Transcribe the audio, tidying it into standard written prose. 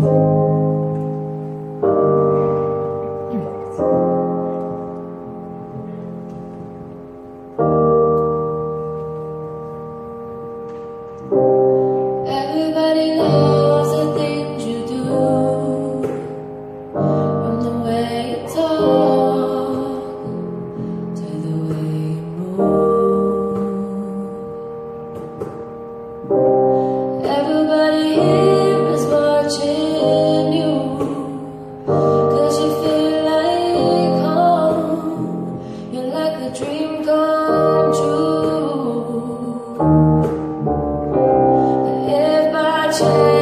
Everybody knows the things you do, from the way you talk to the way you move. Everybody here is watching you, 'cause you feel like home. You're like a dream come true. If by chance